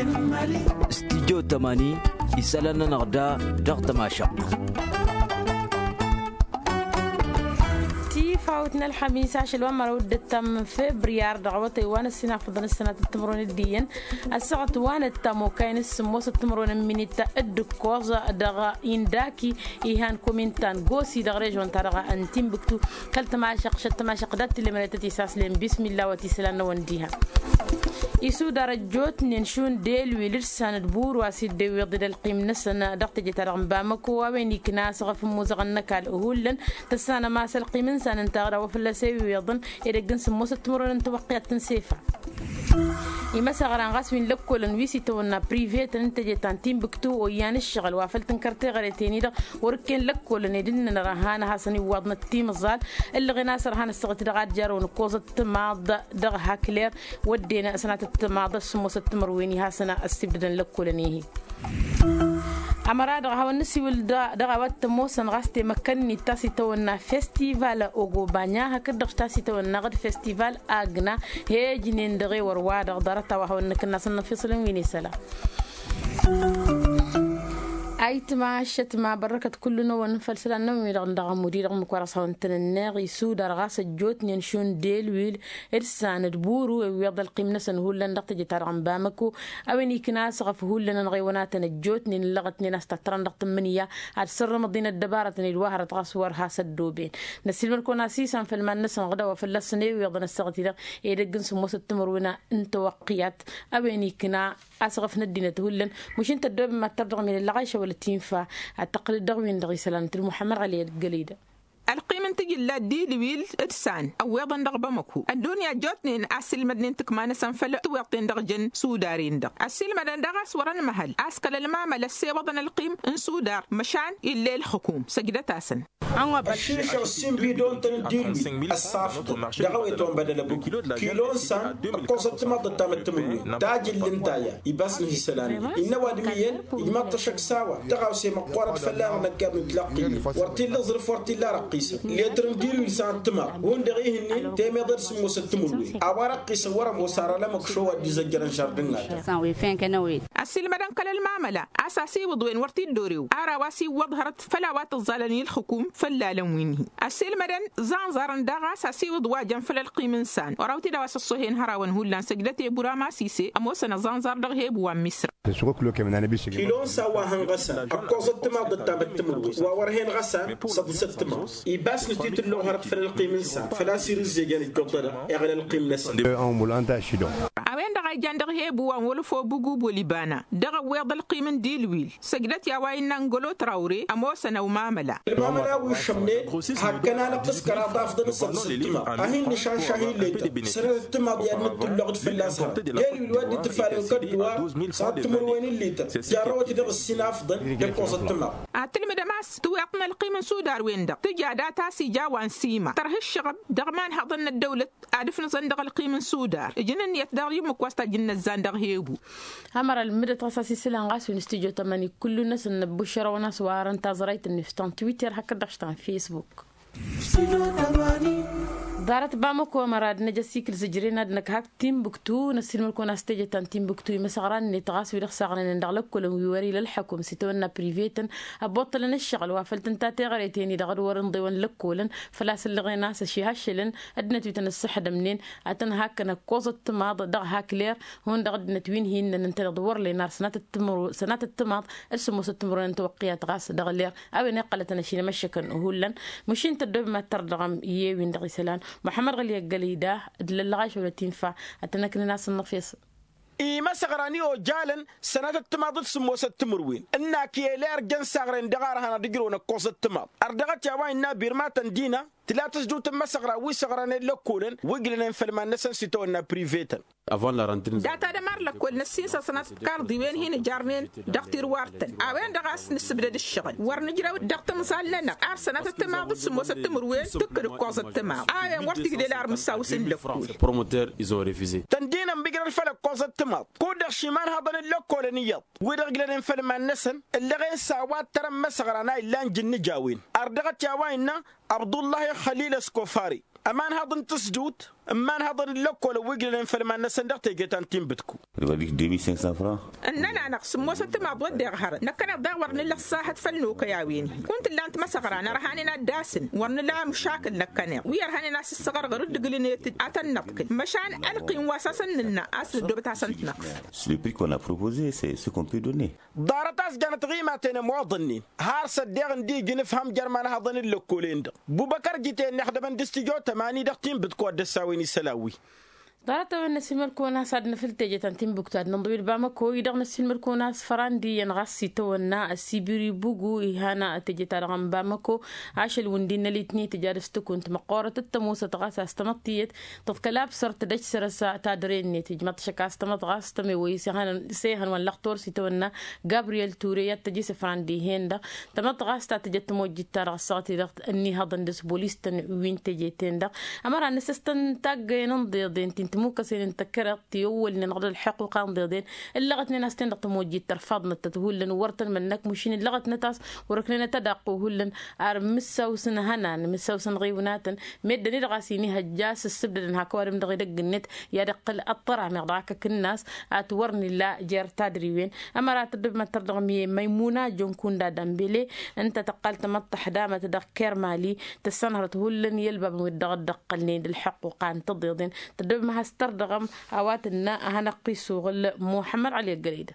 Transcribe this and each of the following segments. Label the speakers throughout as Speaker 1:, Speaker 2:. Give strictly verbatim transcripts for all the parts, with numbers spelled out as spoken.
Speaker 1: استديو ثمانين يسألنا نغدا ضغط ماشق
Speaker 2: فاوتنا الخميس عشر وما ود تم فبراير دعوتي وانا السنة فضل السنة التمرون الدين الساعة وانا التمو كاين السموس التمرون من التأد كوزا دغا إنداكي إيهان كومنتان غوسي دغريج وانت دغا أنتم بكتو كلت ما شق شت ما شق دات اللي مريتتي ساسلين بسم الله وتسلنا ونديها يسو درجات ننشون ديل ويلرسان بور واسيد دي ويضد القيم نسنا دقت جترغم بامكو وين كناس غف موزغنك الأهولن تسانا ما سلقي سان تغرى وفلا سيوي يضن إذا جنس موسى تمرون توقيت تنسيفا إما سغران غاسمين لكل نويسي تونا بريفيت أنت جتان تيم بكتو ويان الشغل وافلتن كرتي غريتيني ده وركن لكل ندين نرهانا حسني وضنا التيم الزال اللي غناس رهان السغت دغات جارون كوزة تماض دغ هاكلير ودينا سنة التماض سموسة تمرويني هاسنا استبدن لكل نيهي أمراد غاو النسي والدا دغوات موسن غاستي مكني تاسي تونا فيستيفال اوغو بانيا هكذا تاسي تونا غد فيستيفال اغنا هي جنين دغي ورواد غدرتا وهو نكنا سن فيصلن ويني سلا أيت ما شت ما بركة كلنا ونفلسل النوم يرغن مدير رغم كورس هونتن الناغ يسود رغاس الجوت نشون ديل ويل إرسان دبورو ويضل القيمة سنهول لن دقت جتارغن بامكو أويني كناس غفهول لن نغيونات الجوت نين لغت ناس تترن دقت منية على سر مدينة دبارة الواهرة تغسور هاس الدوبين نسيل مركون أسيسا في المال نسن غدا وفي اللسني ويضل السغتي ذا يدقن سموس التمرونا انت وقيات أويني كنا أسغف ندينا تهولن مش انت الدوب ما تبدغ من اللغايشة ولا تنفع التقليد دغوين دغي سلامة المحمد علي القليدة
Speaker 3: القيمة تجي لا دي لويل إرسان أو يضن دغ بمكو الدنيا جاتنين أسيل مدن تكمان سنفل توقتين دغجن سودارين دغ أسيل مدن دغس ورن محل أسكال المعمل السي وضن القيم إن سودار مشان إلا الحكوم سجدة تاسن
Speaker 4: الشركة السين بيدون تنديل الصاف دغويتون بدل بوك كيلون سان قصة ما ضد تمتمون تاج الانتايا يبسنه سلامي إن وادميين يمط شك ساوى دغوسي مقورة فلان نكاب نتلقي ورتيل ظرف ورتيل رقي اللي ترنديرو يسان تمر وين دغيهني تيمي در سمو ستمولوي اوارق يصور موسار لما كشوا دي زجرن شردنا
Speaker 3: ساوي فين كنويد السيل مدن كل المعمله اساسي وضوين ورتي الدوريو ارا واسي وظهرت فلاوات الظلني الحكوم فلا لوينه السيل مدن زانزارن دغ اساسي وضوا جنفل القيم انسان وراوتي دواس الصهين هراون هولان سجدتي برا سيسي اموسنا زانزار دغ هيبوا مصر
Speaker 4: كيلون سوا هنغسا اقوزت ما ضد تمتمولوي وورهين غسا صد ستما يباس نتيت اللغة هرت في القيمة سان فلا سير الزيجان القطرة يغلى القيمة سان
Speaker 3: أوين دغاي جاندغ هيبو وان ولفو بوغو بوليبانا دغا ويض القيمة ديلويل سجدت يا واين نانغولو تراوري أموسنا وماملا
Speaker 4: الماملا وشمني هكنا نقص كرا ضافضن صد ستما أهين نشان شاهين ليتا سنة التما ديال نتو اللغة في اللاسها يالي الواد تفالي القدوة صاد تمروين الليتا جاروتي دغ السنة أفضل دلقوص التما
Speaker 3: أتلم دماس تويقنا القيمة سودار وين دغ تجادا تاسي جاوان سيما تره الشغب دغمان هضن الدولة أعرفنا زندغ القيمة سودار جنن يتدغ يمك واستا جنن الزندغ هيبو
Speaker 2: همر المدة تاساسي سلان غاس ونستيجو تماني كل الناس نبشر وناس وارن تازريت النفتان تويتر هكذا داشتان فيسبوك دارت بامكو مراد نجسيك الزجرين ادنك هاك تيمبكتو نسيل ملكون استجي تان تيمبكتو مسغران ني تغاس ويدخ سغران ندغلك كل ويوري للحكم سيتونا بريفيتن ابطل الشغل وافلتن تاتي غريتيني دغد ورن ضيون لكولن فلاس اللي غيناس شي هاشلن ادنت ويتن الصحه منين اتن هاكنا كوزت تماض دغ هاكلير هون دغد نتوين هين ننتظر لي نار سنه التمر سنه التماض اسمو ستمرون توقيات غاس دغلير او نقلتنا شي مشكن هولن مشين تدب ما تردغم يوين دغ سلان محمد غلي القليدة دللغاش ولا تنفع أتناك الناس النفيس
Speaker 4: إي ما سغراني أو جالن سنة التماض سمو ستمروين إنك يلير جن سغرين دغارها ندقرون قوس التماض أردغت يا وين بيرمات دينا تلاتس جو تم سغرا وي سغراني لكولن ويقلن فلما نسن سيتونا بريفيتن
Speaker 5: avant la rentrée
Speaker 3: داتا دمر لكل نسين سنة كاردي وين هنا جارنين دكتور وارتن أوين دغاس نسبة الشغل ورنجرا دكتور مسال لنا أرسنة التماض سمو ستمروين تكر قوس التماض أوين ورتك دلار مساوسين لكول
Speaker 5: promoteur ils ont refusé
Speaker 4: تندينا بيقرا الفلك قوس التماض كودر شيمان هذا اللكول نيط ويدغلن فلما نسن اللي غير ساوات ترى مسغرانا إلا نجن جاوين أردغت يا ويننا عبد الله خليل اسكوفاري أمان هذا تصدود أمان هذا اللوك ولا ويجلن فلما نسندق تيجي تنتيم بتكو
Speaker 6: رباديك deux mille cinq cents francs
Speaker 3: أننا نقسم وسط ما بود دغهر نكنا دغور نلا الصاحة فلنوك يا وين كنت اللي أنت مسخرة أنا رهاننا داسن ورنا مشاكل نكنا ويرهاني ناس الصغر غرد قلنيت أتنبك مشان ألقي واساسا لنا أصل دوبت عشان تنقص.
Speaker 6: Le prix qu'on a proposé, c'est ce qu'on peut donner.
Speaker 4: دارتاس جانت غيماتنا مواطنين هارس الدغن دي جنفهم جرمان هذن اللوكولين بو بكر جيتين نخدم دستيجو تماني دقتين بتكو دساويني سلاوي
Speaker 2: دارتا نسيمر كوناس عدنا في التجة تنتين بكتاد نضوي الباما كوي دغ نسيمر كوناس فراندي ينغسي تونا السيبيري بوغو إهانا التجة تارغم بامكو عاشل وندين ليتني تجارستو كنت مقارة التموسة تغاسا استمطيت تذكلاب صرت دج سرسا تادريني تجمط شكا استمط غاس تموي سيهان سيهان واللقطور سيتونا جابرييل توريا تجي سفراندي هندا تمط غاس تجت موجي تارغساتي دغ اني هضن دس بوليستن وين تجيتين دغ امرا نسستن تاج ننضي دين مو كسين تكرت يول نقدر الحقوق قاندين اللغتنا ناس تندق موجي ترفضنا تتهولن ورتن منك مشين اللغتنا تاس وركلنا تدقوا هولن ار مسوسن هنان مسوسن غيوناتن مدني رغاسيني هجاس السبدن هاكوارم دغ دق النت يا دقل الطرع مغداك كالناس اتورني لا جير تادري وين اما را تدب ما تردغ ميمونه جونكون دا دمبلي انت تقلت مطح دامه تدكر مالي تسنهرت هولن يلبب مدغ دقلني الحقوق قان تضيضين تدب ما استردغم هواتنا هنقيسو غل محمد علي الجريدة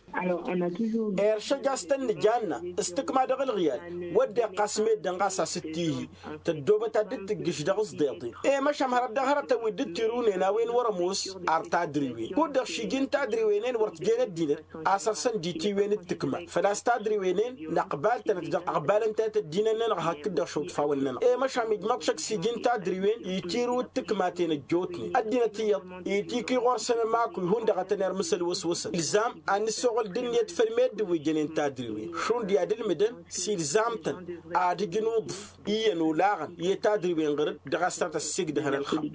Speaker 4: إرشاد جاستن جانا استكما دغل غيال ودي قاسمي دنقاسا ستيه تدوبة تدت جش دغس ديطي إيه مش هم هرب دغرة تودت تيروني ناوين ورموس أرتا دريوين كود شيجين تدريوينين ورتجين الدين أساسا جيتي وين التكما فلا استدريوينين نقبال تنتدق قبال انت تدينن نغها كده شوط فاولنا إيه مش هم يجمع شك سيجين تدريوين يتيرو التكما تين الجوتني الدين تيط يتيكي غرسنا معكو يهون دغتنا رمسل وسوس الزام أن السوق الدنيا تفرمد ويجنين تدريوين شون دي عدل مدن سير زامتن عادي جنوضف إيانو لاغن يتدريوين غرد دغستات السجد هنا الخم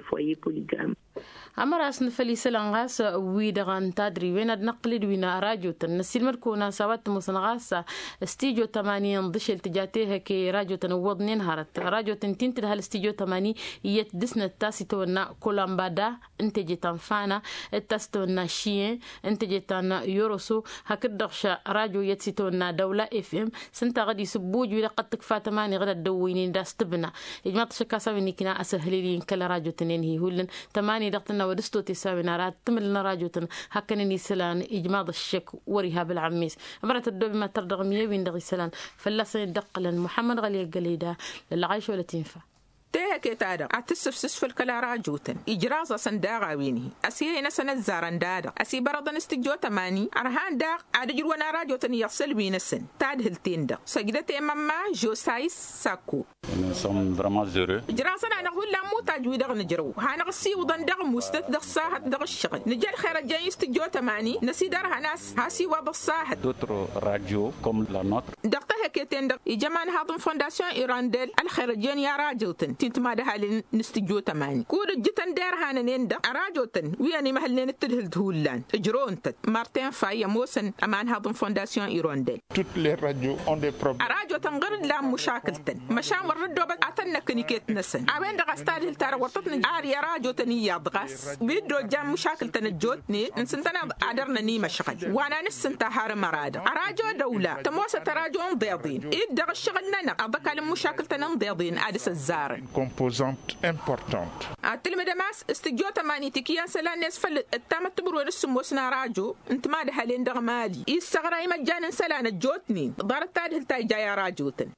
Speaker 2: أمر أصنع فليس لانغاس ويدغان تادري وين نقلد وين راجو تنسيل مركونا سوات مصنغاس استيجو تمانية ضش التجاتيه كي راجو تنوض نهارت راجو تنتين تدها الاستيجو تماني يتدسنا التاسي تونا كولامبادا انتجي تنفانا التاس تونا شيين انتجي تونا يوروسو هكدغش راجو يتسي تونا دولة اف ام سنتا غدي سبوج ولا قد تكفى تماني غدا دوينين داس تبنا يجمع شكاسا ويني كنا اسهلين كلا راجو تنينهي هولن تماني دقتنا ودستو تساوي نارات تمل نراجوتن هكنني سلان إجماض الشك ورهاب العميس أمرت الدوب ما تردغ ميوين دغي سلان فلا سيدقلن محمد غلي القليدة للعيش ولا تنفع
Speaker 3: تيه كتادا أتسفسس في الكلا راجوتن إجرازة سنداغا ويني أسي هنا سنة زارن دادا أسي برضن استجو تماني أرهان داغ أدجر وانا راجوتن يصل بينسن تاد هلتين داغ سجدة ماما جو سايس ساكو
Speaker 7: Nous sommes vraiment heureux.
Speaker 3: إجرازة أنا أقول لا مو تجوي داغ نجرو هانا غسي وضن داغ مستت داغ ساحة داغ الشغل نجال خير جاي استجو تماني نسي دارها ناس هاسي وضع الساحة
Speaker 7: D'autres radios comme la nôtre.
Speaker 3: دقتها كتين داغ إجمان هاضم فونداسيون إيرانديل الخير جاي يا راجوتن تنتما ده هالين نستجو تماني كود جتن دير هانا نندا راجوتن وياني محلين التدهل دهولان اجرون تد مارتين فايا موسن امان هاضم فونداسيون ايرونديل
Speaker 8: toutes les radios ont des problèmes
Speaker 3: راجوتن غير لا مشاكلتن مشان ردو بس اتنا كنيكيت نسن ابين دغ استاد التار ورطتني اريا راجوتن يا دغاس بيدو جام مشاكلتن الجوتني نسنتنا ادرنا ني مشغل وانا نسنت هار مراده راجو دوله تموس تراجو ضيضين يدغ الشغلنا ابقى المشاكلتن ضيضين ادس الزار
Speaker 8: composante importante.
Speaker 3: أتلم دماس استجوا تماني تكيان سلان نسفل التامة تبرو نسمو سنا راجو انت ما ده هالين دغمالي يستغرى مجانا سلان الجوتني ضارت تاده التاي جايا راجوتن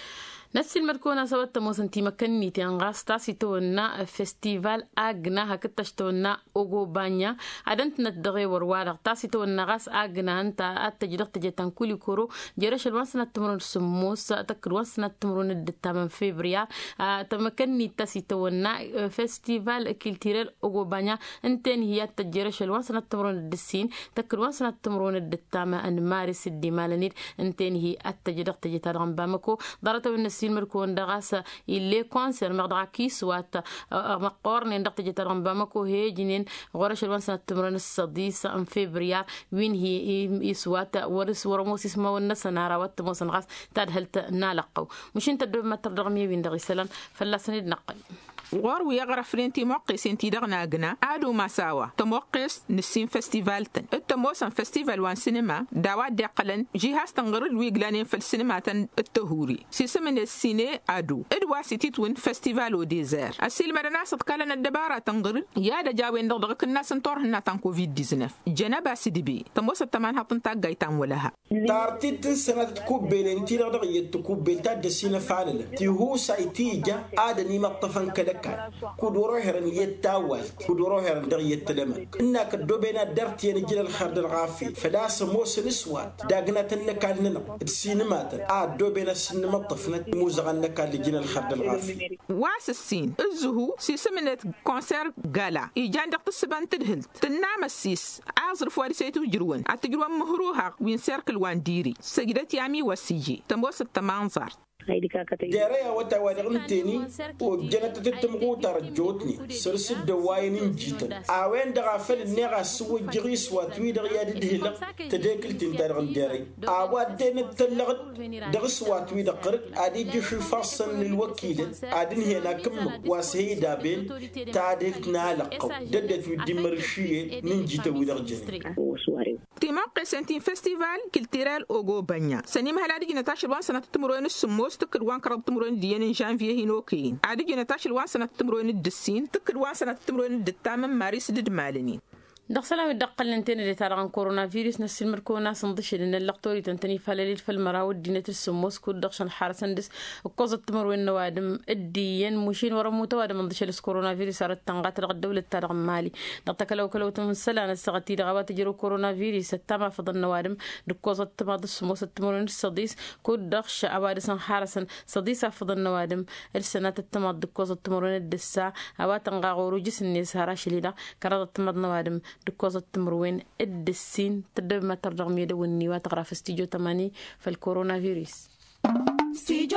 Speaker 2: نفس المركونة سوت موسنتي مكني تنغاس تاسي تونا فيستيفال أجنا هكتش تونا أوجو بانيا عدنت نتدغي وروالغ تاسي تونا غاس أجنا أنت أتجدق تجتن كل كورو جرش الوانسنا تمرون السموس تكر وانسنا تمرون الدتامن فيبريا تمكني تاسي تونا فيستيفال كيلتيرل أوجو بانيا انتن هي تجرش الوانسنا تمرون الدسين تكر وانسنا تمرون الدتامن مارس الدمالنير انتن هي أتجدق تجتن غنبامكو ضرت الناس مركون دغاسا اللي كونسر مقدع كيس وات مقارن ندق تجترم بامكو هي جنين غورش الوانسنا تمرن الصديس ام فبراير وين هي يسوات ورس ورموس اسمه والنسنا راوت موسن غاس تدهلت نالقو مش انت ما ترغمي وين دغ سلام فلا سند نقل
Speaker 3: غور ويغرف فرينتي موقس انتي دغنا جنا ادو مساوا تموقس نسين فستيفال تن التموسن فستيفال وان سينما داوات دقلن جهاز تنغر الويغلانين في السينما تن التهوري سيسمن السيني ادو ادوا سيتي توين فستيفال وديزير السيل مرناس تكلن الدبارة تنغر يا دا جاوين دغدغ الناس نطورهن تن كوفيد تسعة عشر جنبا سيدبي تموس التمان هطن تاق جايتان ولها
Speaker 4: تارتيت سنة تكوبين انتي دغدغ يتكوبين تاد سينا فعلا تي هو سايتيجا آدني مطفن كدكا كودورو هرن يتاوال كودورو هرن دغ يتلمن إنك دوبينا درتي نجيل الخرد الغافي فداس موس نسوات داغنا تنكال ننا السينمات آ دوبينا السينما طفنت موزغن نكال لجيل الخرد الغافي
Speaker 3: واس السين الزهو سيسمنت كونسير غالا إيجان دغ تسبان تدهلت تنام السيس عازر فواري سيتو جروان أتجروان مهروها وين سيركل وان ديري سجدت يامي وسيجي تموس التمانزار
Speaker 4: جاريا وتوارغن تاني وجنة تتمغو ترجوتني سرس الدواين جيتا اوين دغا فل نيغا سو جريس واتوي دغيا دهلق تديكل تنتارغن جاري اوا دين تلغت دغس واتوي دقرق ادي جشو فاصن الوكيل ادين هنا كم واسهي دابين تاديك نالق ددت في دمرشيه من جيتا ودرجن
Speaker 3: تيماق سنتين فستيفال كالتيرال اوغو بانيا سنيما هلا دي نتاشر وان سنه تمرون السموس تكر وان كرب تمرون ديان جانفيه هنوكين عادي نتاشر وان سنه تمرون الدسين تكر وان سنه تمرون الدتام ماريس دد مالني
Speaker 2: دخسلا ودقل لنتين اللي تارغن كورونا فيروس نفس المركونا صندش لأن اللقطوري تنتني فلاليل في المراود دينة السموس كود دخشن حارسن دس وقوزة تمروين نوادم الديين مشين ورموتا وادم انضش لس كورونا فيروس صارت تنغات لغد دولة تارغن مالي دقتك لو كلو تمسلا نستغطي لغوات تجرو كورونا فيروس التامع فضل نوادم دقوزة تماد السموس التمروين الصديس كود دخش عوادسن حارسن صديسة فضل نوادم السنة التماد دقوزة تمروين الدسا عوات انغاغورو جس الناس هراش ليلا كرادة تماد نوادم دكوزة تمروين الدسين تدب ما ترجع ميدا والنيوات غراف استيجو تماني في الكورونا فيروس
Speaker 9: استيجو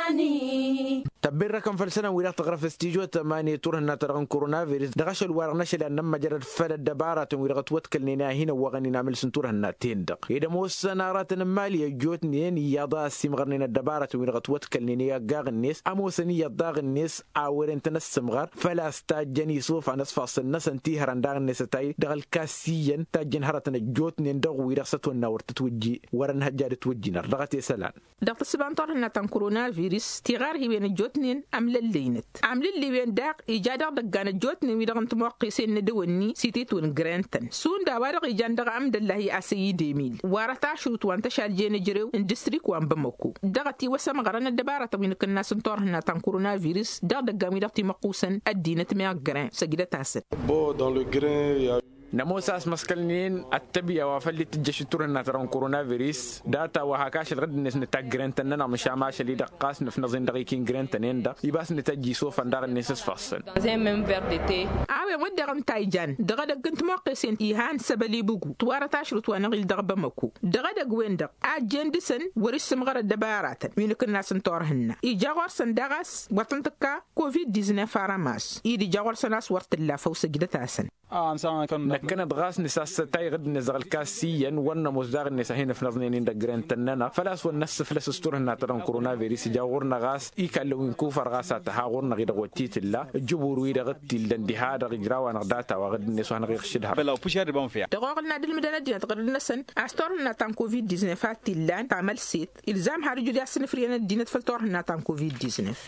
Speaker 9: تماني
Speaker 10: تبين رقم فلسنة ولا تغرف استيجو تماني تورهنا ترغن كورونا فيروس دغش الورق نشل أن لما جرت فلد دبارة ويرغت وتكلنا هنا وغني نعمل سنتورهنا تندق إذا مو السنارات المالية جوتنين يضا سمغرنا الدبارة ويرغت وتكلنا جاغ الناس أموسني يضاغ الناس أورين تنسمغر فلا استاجني صوف عن أصفاص الناس انتهر عن داغ الناس تاي دغل كاسيا تاجن هرتنا جوتنين دغ ويرغسط النور تتوجي ورن هجار توجينا رغتي سلام
Speaker 3: دغت سبان طرنا تن كورونا فيروس تغار هي بين جوتنين عمل اللينت عمل اللي بين داق إيجاد دقان جوتنين ويرغن تموقسين ندوني سيتيتون جرانتن سون داوارغ إيجان دغ عمد الله أسيدي ميل وارتا شروط وان تشال جين جريو اندستريك وان بموكو دغتي وسم غرنا الدبارة وين كنا سنطورنا تن كورونا فيروس دغ دقامي دغتي مقوسن الدينة ميا جران سجدة تاسر
Speaker 11: بو دون لو جران
Speaker 10: نموساس مسكلنين التبية وفلي تجشتور الناترون كورونا فيروس داتا وهاكاش الغد الناس نتاج تننا مش عماش اللي دقاس في نظن دقيقين جرانتنين دا يباس نتاجي سوف ندار الناس فصل
Speaker 3: زي من فيرديتي عاوي ود غم تايجان دغدا كنت موقسين إيهان سبلي بوغو توارا تاشرط وانا غيل دغبا مكو دغدا غوين دغ اجين دسن ورس مغر الدبارات وين كنا سنتورهن اي جاغور سندغاس وطنتكا كوفيد تسعة عشر فارماس اي دي جاغور سناس ورت الله فوس جدتاسن
Speaker 10: اه انسان كان كانت غاس نساس تاي غد نزغ الكاسيا وانا مزداغ الناس هنا في نظنين دا جرانتننا فلاس والناس فلاس استورنا ترون كورونا فيروس جاغورنا غاس اي كالو كوفر غاسات هاغورنا غير غوتيت الله جبور ويدا غتي لندي هذا غجراوا نغداتا وغد الناس وانا غير خشدها
Speaker 11: بلا بوشار بون فيها
Speaker 3: دغورنا دل مدنا دي تقرر نسن استورنا تان كوفيد تسعة عشر فاتيلان تعمل سيت الزام هارجو دي اسن فرينا دينت فلتورنا تان كوفيد تسعة عشر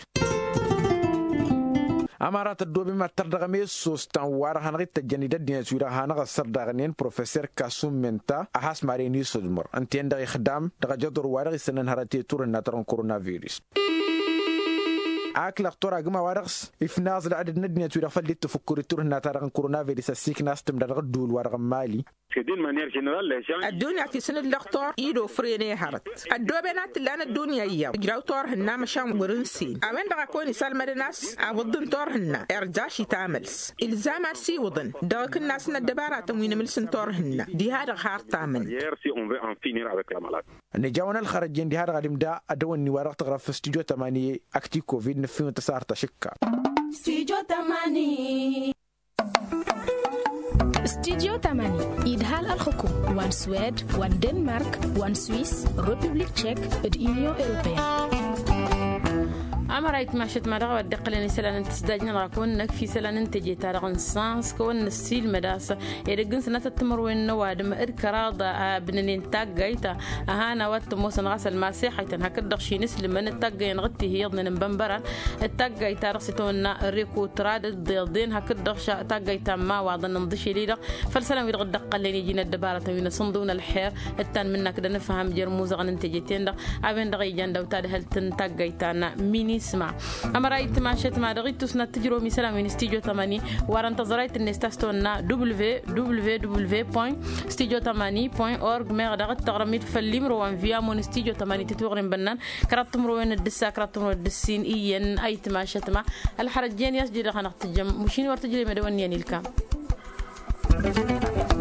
Speaker 10: أمارات الدوبي ما تردغمي سوستان وارا هنغيت الجنيدة دينا سويرا هنغ السردغنين بروفيسور كاسوم منتا أحاس ماريني سودمر أنتين دغي خدام دغجدر وارغي سنن هراتي تور الناترون كورونا فيروس أكل أختار أجمع ورقص إفناز العدد ندني تقول فلي تفكر تور الناترون كورونا فيروس السيك ناس تمدرغ دول ورق مالي
Speaker 3: الدنيا في سنة الأخطار يدو فريني هرت الدوبينات اللي أنا الدنيا إياه جراو طور هنا مشان ورنسين أمين دغا كوني سالمة الناس أوضن طور هنا إرجاشي تعملس إلزام أرسي وضن دغا الناس ندبارات وين ملسن طور هنا دي هذا غار تعمل
Speaker 10: نجاونا الخارجين دي هذا غادم دا أدواني ورق تغرف في استوديو تمانية أكتي كوفيد نفيون تسار تشكا
Speaker 9: استوديو تمانية
Speaker 12: استوديو تمانية إدهال الحكوم وان سويد وان دنمارك وان سويس ريبوبليك تشيك اليونيون أوروبية
Speaker 2: أما رأيت ما شت ما رغب الدقلني سلان تسداجنا راكون في سلان انتجي تارغن سانس كون السيل مداسة يدقن سنة التمر وين نواد ما إركراضة بنين تاجيتا أهانا وقت موسن غسل ما سيحيتن هكذا شيء نسل من التاجي نغتي هي ضمن بنبرا التاجي تارسيتونا ريكو تراد الضيضين هكذا شا تاجي ما وعضن نضشي ليدا فالسلام يرغد دقلني جينا الدبارة وين صندونا الحير التان منا كده نفهم جرموز غن انتجيتين دا أبين دغي جندا وتاد هل تنتاجي تانا ميني اسمع أما رأيت ما شت ما رأيت سنة تجرو مثلا من استيجو ثمانية وارن تزرعت النستاستونا دبليو دبليو دبليو بوين استيجو ثمانية بوين أورج ما غدغت تغرميت فالليم روان فيا من استيجو ثمانية تتوغرن بنان كرات مروين الدسا كرات مرو الدسين إيان أي ما شت ما الحرجين يسجد خنقت جم مشين ورتجري مدوان يعني الكام